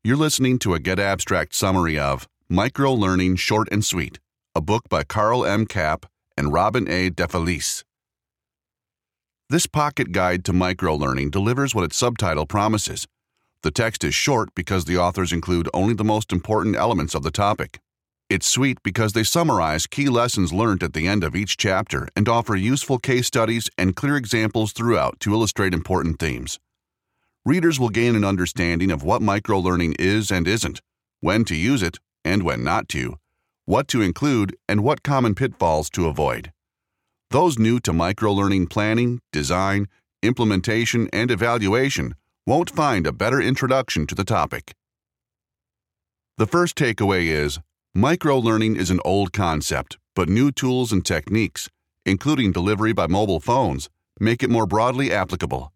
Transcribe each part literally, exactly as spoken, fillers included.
You're listening to a Get Abstract summary of Micro-Learning Short and Sweet, a book by Carl M. Kapp and Robin A. DeFelice. This pocket guide to micro-learning delivers what its subtitle promises. The text is short because the authors include only the most important elements of the topic. It's sweet because they summarize key lessons learned at the end of each chapter and offer useful case studies and clear examples throughout to illustrate important themes. Readers will gain an understanding of what micro-learning is and isn't, when to use it and when not to, what to include, and what common pitfalls to avoid. Those new to micro-learning planning, design, implementation, and evaluation won't find a better introduction to the topic. The first takeaway is, micro-learning is an old concept, but new tools and techniques, including delivery by mobile phones, make it more broadly applicable.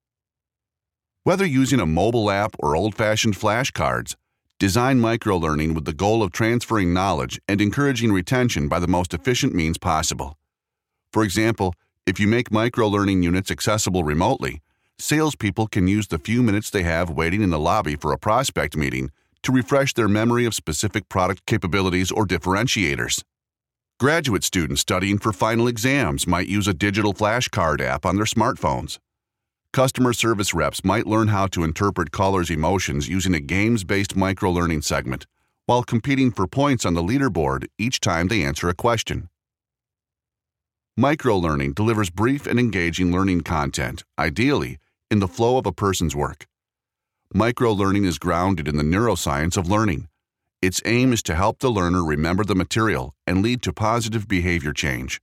Whether using a mobile app or old-fashioned flashcards, design micro-learning with the goal of transferring knowledge and encouraging retention by the most efficient means possible. For example, if you make micro-learning units accessible remotely, salespeople can use the few minutes they have waiting in the lobby for a prospect meeting to refresh their memory of specific product capabilities or differentiators. Graduate students studying for final exams might use a digital flashcard app on their smartphones. Customer service reps might learn how to interpret callers' emotions using a games-based micro-learning segment, while competing for points on the leaderboard each time they answer a question. Micro-learning delivers brief and engaging learning content, ideally, in the flow of a person's work. Micro-learning is grounded in the neuroscience of learning. Its aim is to help the learner remember the material and lead to positive behavior change.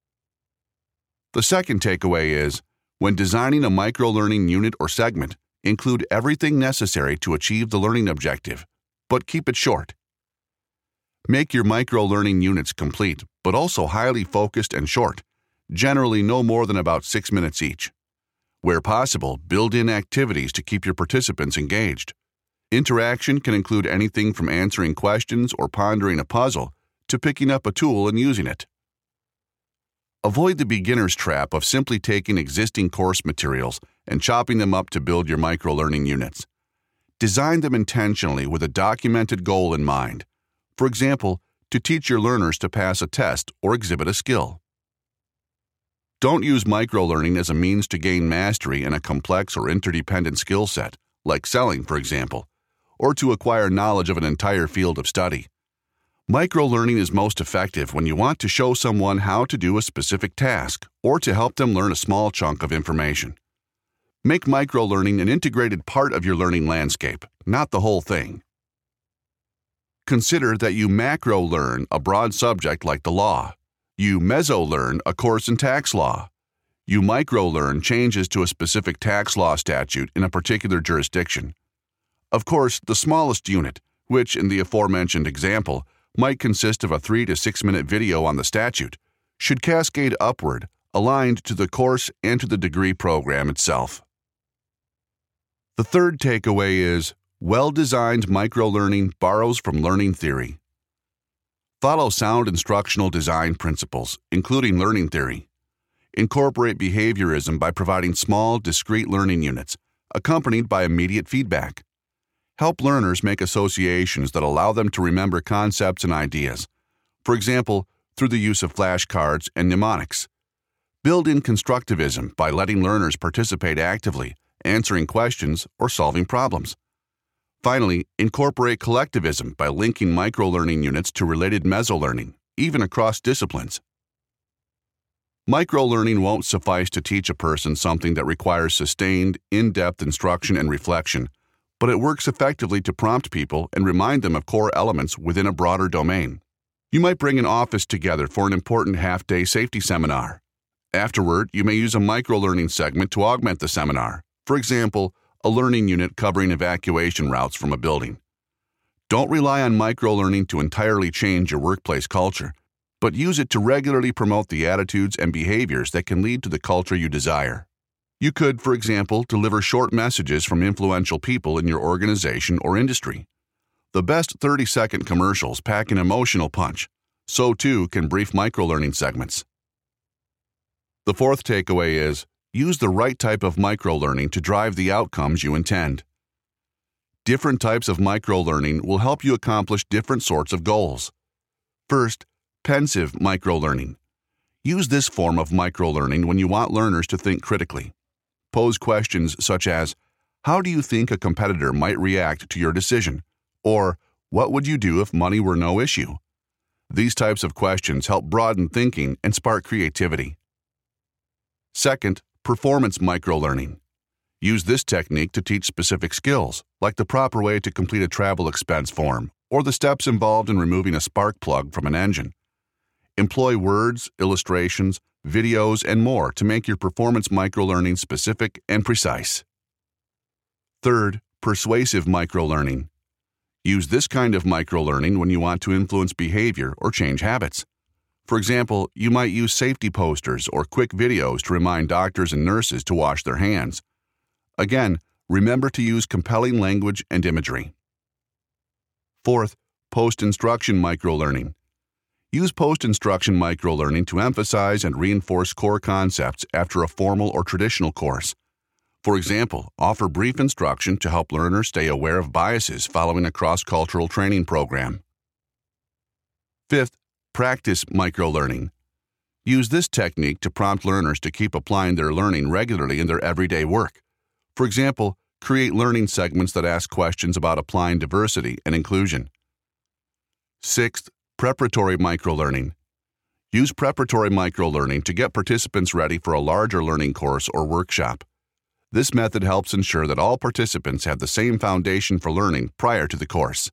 The second takeaway is, when designing a micro-learning unit or segment, include everything necessary to achieve the learning objective, but keep it short. Make your micro-learning units complete, but also highly focused and short, generally no more than about six minutes each. Where possible, build in activities to keep your participants engaged. Interaction can include anything from answering questions or pondering a puzzle to picking up a tool and using it. Avoid the beginner's trap of simply taking existing course materials and chopping them up to build your micro-learning units. Design them intentionally with a documented goal in mind. For example, to teach your learners to pass a test or exhibit a skill. Don't use micro-learning as a means to gain mastery in a complex or interdependent skill set, like selling, for example, or to acquire knowledge of an entire field of study. Micro-learning is most effective when you want to show someone how to do a specific task or to help them learn a small chunk of information. Make micro-learning an integrated part of your learning landscape, not the whole thing. Consider that you macro-learn a broad subject like the law. You meso-learn a course in tax law. You micro-learn changes to a specific tax law statute in a particular jurisdiction. Of course, the smallest unit, which in the aforementioned example might consist of a three to six minute video on the statute, should cascade upward, aligned to the course and to the degree program itself. The third takeaway is, well-designed micro-learning borrows from learning theory. Follow sound instructional design principles, including learning theory. Incorporate behaviorism by providing small, discrete learning units, accompanied by immediate feedback. Help learners make associations that allow them to remember concepts and ideas, for example, through the use of flashcards and mnemonics. Build in constructivism by letting learners participate actively, answering questions, or solving problems. Finally, incorporate collectivism by linking micro-learning units to related meso-learning, even across disciplines. Micro-learning won't suffice to teach a person something that requires sustained, in-depth instruction and reflection, but it works effectively to prompt people and remind them of core elements within a broader domain. You might bring an office together for an important half-day safety seminar. Afterward, you may use a micro-learning segment to augment the seminar. For example, a learning unit covering evacuation routes from a building. Don't rely on micro-learning to entirely change your workplace culture, but use it to regularly promote the attitudes and behaviors that can lead to the culture you desire. You could, for example, deliver short messages from influential people in your organization or industry. The best thirty-second commercials pack an emotional punch. So too can brief micro-learning segments. The fourth takeaway is, use the right type of micro-learning to drive the outcomes you intend. Different types of microlearning will help you accomplish different sorts of goals. First, pensive microlearning. Use this form of microlearning when you want learners to think critically. Pose questions such as, how do you think a competitor might react to your decision? Or, what would you do if money were no issue? These types of questions help broaden thinking and spark creativity. Second, performance microlearning. Use this technique to teach specific skills, like the proper way to complete a travel expense form or the steps involved in removing a spark plug from an engine. Employ words, illustrations, videos, and more to make your performance microlearning specific and precise. Third, persuasive microlearning. Use this kind of microlearning when you want to influence behavior or change habits. For example, you might use safety posters or quick videos to remind doctors and nurses to wash their hands. Again, remember to use compelling language and imagery. Fourth, post-instruction microlearning. Use post-instruction microlearning to emphasize and reinforce core concepts after a formal or traditional course. For example, offer brief instruction to help learners stay aware of biases following a cross-cultural training program. Fifth, practice microlearning. Use this technique to prompt learners to keep applying their learning regularly in their everyday work. For example, create learning segments that ask questions about applying diversity and inclusion. Sixth, preparatory microlearning. Use preparatory microlearning to get participants ready for a larger learning course or workshop. This method helps ensure that all participants have the same foundation for learning prior to the course.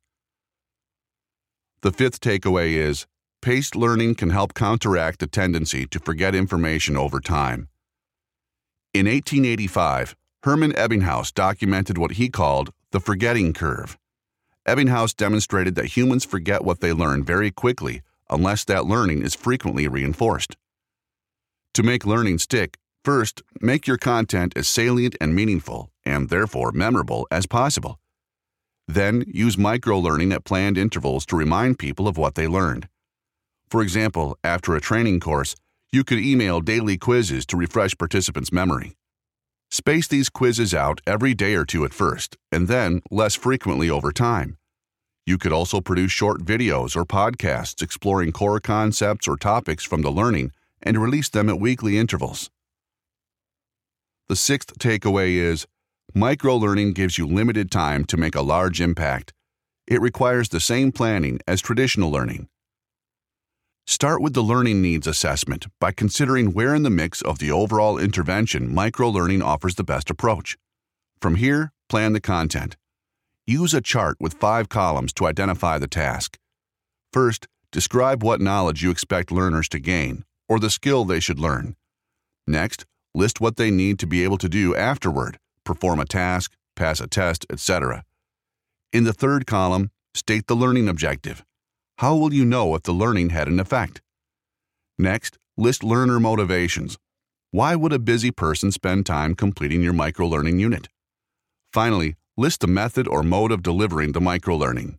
The fifth takeaway is, paced learning can help counteract the tendency to forget information over time. In eighteen eighty-five, Hermann Ebbinghaus documented what he called the forgetting curve. Ebbinghaus demonstrated that humans forget what they learn very quickly unless that learning is frequently reinforced. To make learning stick, first, make your content as salient and meaningful, and therefore memorable, as possible. Then, use microlearning at planned intervals to remind people of what they learned. For example, after a training course, you could email daily quizzes to refresh participants' memory. Space these quizzes out every day or two at first, and then less frequently over time. You could also produce short videos or podcasts exploring core concepts or topics from the learning and release them at weekly intervals. The sixth takeaway is, microlearning gives you limited time to make a large impact. It requires the same planning as traditional learning. Start with the learning needs assessment by considering where in the mix of the overall intervention microlearning offers the best approach. From here, plan the content. Use a chart with five columns to identify the task. First, describe what knowledge you expect learners to gain, or the skill they should learn. Next, list what they need to be able to do afterward, perform a task, pass a test, et cetera. In the third column, state the learning objective. How will you know if the learning had an effect? Next, list learner motivations. Why would a busy person spend time completing your microlearning unit? Finally, list the method or mode of delivering the microlearning.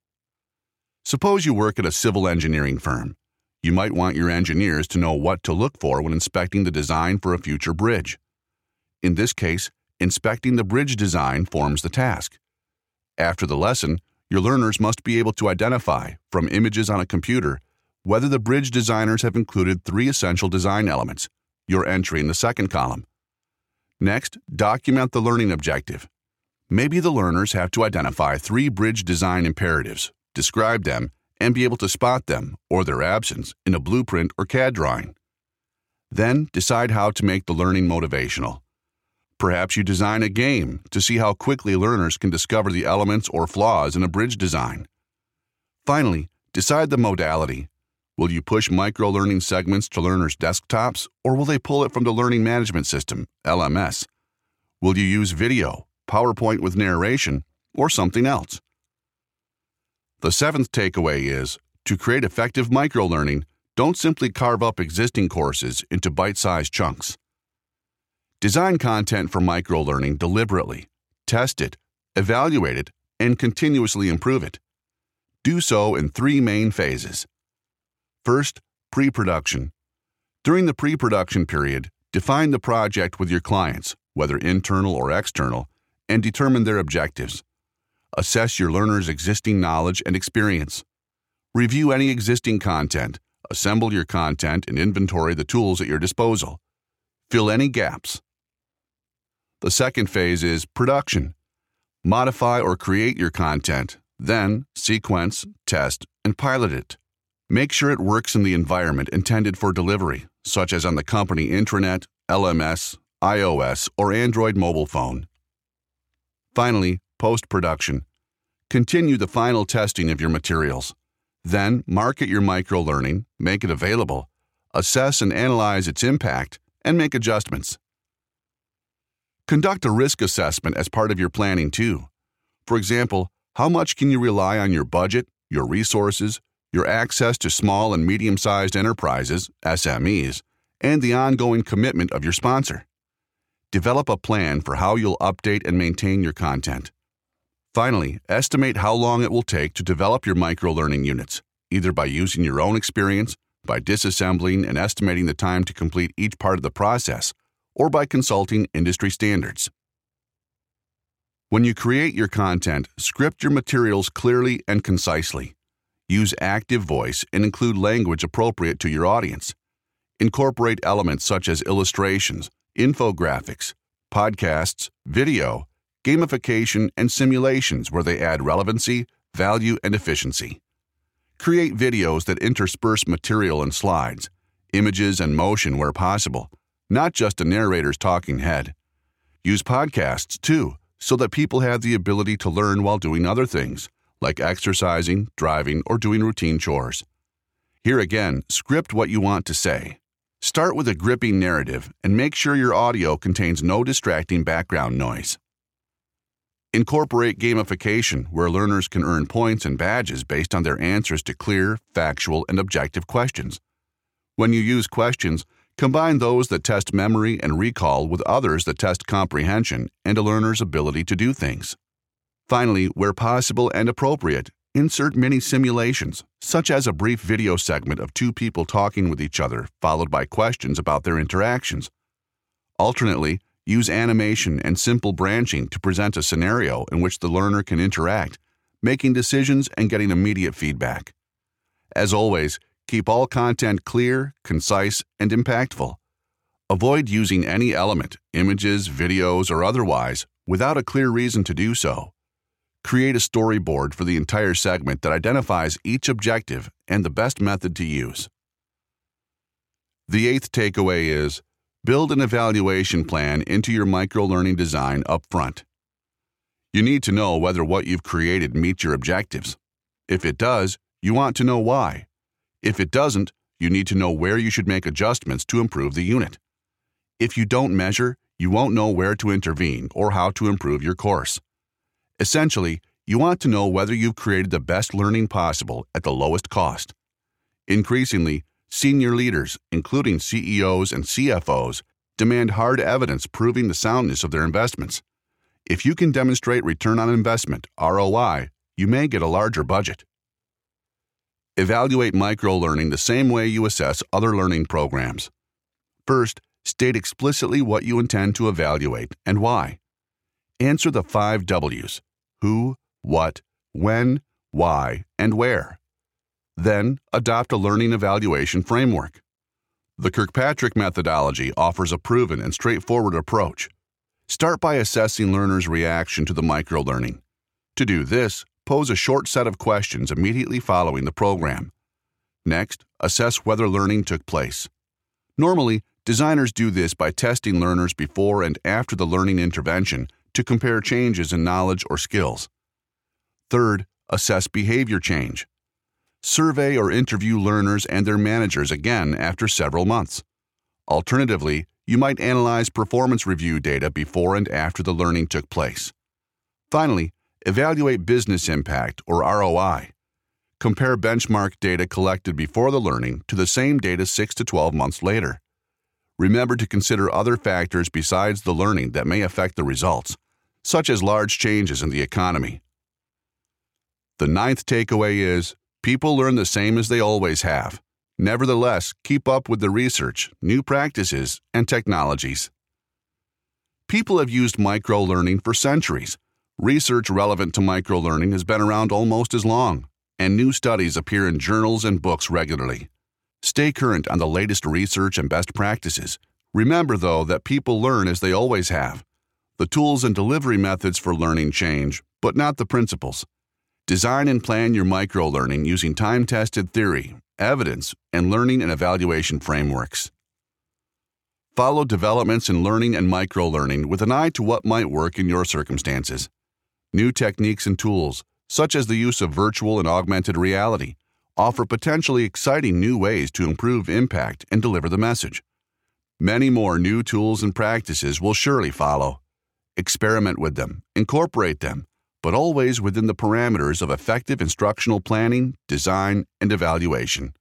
Suppose you work at a civil engineering firm. You might want your engineers to know what to look for when inspecting the design for a future bridge. In this case, inspecting the bridge design forms the task. After the lesson, your learners must be able to identify, from images on a computer, whether the bridge designers have included three essential design elements, your entry in the second column. Next, document the learning objective. Maybe the learners have to identify three bridge design imperatives, describe them, and be able to spot them, or their absence, in a blueprint or C A D drawing. Then, decide how to make the learning motivational. Perhaps you design a game to see how quickly learners can discover the elements or flaws in a bridge design. Finally, decide the modality. Will you push microlearning segments to learners' desktops, or will they pull it from the Learning Management System, L M S? Will you use video, PowerPoint with narration, or something else? The seventh takeaway is, to create effective microlearning, don't simply carve up existing courses into bite-sized chunks. Design content for microlearning deliberately, test it, evaluate it, and continuously improve it. Do so in three main phases. First, pre-production. During the pre-production period, define the project with your clients, whether internal or external, and determine their objectives. Assess your learners' existing knowledge and experience. Review any existing content. Assemble your content and inventory the tools at your disposal. Fill any gaps. The second phase is production. Modify or create your content, then sequence, test, and pilot it. Make sure it works in the environment intended for delivery, such as on the company intranet, L M S, iOS, or Android mobile phone. Finally, post-production. Continue the final testing of your materials. Then market your microlearning, make it available, assess and analyze its impact, and make adjustments. Conduct a risk assessment as part of your planning too. For example, how much can you rely on your budget, your resources, your access to small and medium-sized enterprises, S M Es, and the ongoing commitment of your sponsor? Develop a plan for how you'll update and maintain your content. Finally, estimate how long it will take to develop your microlearning units, either by using your own experience, by disassembling and estimating the time to complete each part of the process, or by consulting industry standards. When you create your content, script your materials clearly and concisely. Use active voice and include language appropriate to your audience. Incorporate elements such as illustrations, infographics, podcasts, video, gamification, and simulations where they add relevancy, value, and efficiency. Create videos that intersperse material and slides, images and motion where possible, not just a narrator's talking head. Use podcasts, too, so that people have the ability to learn while doing other things, like exercising, driving, or doing routine chores. Here again, script what you want to say. Start with a gripping narrative and make sure your audio contains no distracting background noise. Incorporate gamification, where learners can earn points and badges based on their answers to clear, factual, and objective questions. When you use questions, combine those that test memory and recall with others that test comprehension and a learner's ability to do things. Finally, where possible and appropriate, insert mini simulations, such as a brief video segment of two people talking with each other, followed by questions about their interactions. Alternately, use animation and simple branching to present a scenario in which the learner can interact, making decisions and getting immediate feedback. As always, keep all content clear, concise, and impactful. Avoid using any element, images, videos, or otherwise, without a clear reason to do so. Create a storyboard for the entire segment that identifies each objective and the best method to use. The eighth takeaway is, build an evaluation plan into your microlearning design up front. You need to know whether what you've created meets your objectives. If it does, you want to know why. If it doesn't, you need to know where you should make adjustments to improve the unit. If you don't measure, you won't know where to intervene or how to improve your course. Essentially, you want to know whether you've created the best learning possible at the lowest cost. Increasingly, senior leaders, including C E Os and C F Os, demand hard evidence proving the soundness of their investments. If you can demonstrate return on investment, R O I, you may get a larger budget. Evaluate microlearning the same way you assess other learning programs. First, state explicitly what you intend to evaluate and why. Answer the five W's: who, what, when, why, and where. Then, adopt a learning evaluation framework. The Kirkpatrick methodology offers a proven and straightforward approach. Start by assessing learners' reaction to the microlearning. To do this, pose a short set of questions immediately following the program. Next, assess whether learning took place. Normally, designers do this by testing learners before and after the learning intervention to compare changes in knowledge or skills. Third, assess behavior change. Survey or interview learners and their managers again after several months. Alternatively, you might analyze performance review data before and after the learning took place. Finally, evaluate business impact or R O I. Compare benchmark data collected before the learning to the same data six to twelve months later. Remember to consider other factors besides the learning that may affect the results, such as large changes in the economy. The ninth takeaway is, people learn the same as they always have. Nevertheless, keep up with the research, new practices, and technologies. People have used microlearning for centuries. Research relevant to microlearning has been around almost as long, and new studies appear in journals and books regularly. Stay current on the latest research and best practices. Remember, though, that people learn as they always have. The tools and delivery methods for learning change, but not the principles. Design and plan your microlearning using time-tested theory, evidence, and learning and evaluation frameworks. Follow developments in learning and microlearning with an eye to what might work in your circumstances. New techniques and tools, such as the use of virtual and augmented reality, offer potentially exciting new ways to improve impact and deliver the message. Many more new tools and practices will surely follow. Experiment with them, incorporate them, but always within the parameters of effective instructional planning, design, and evaluation.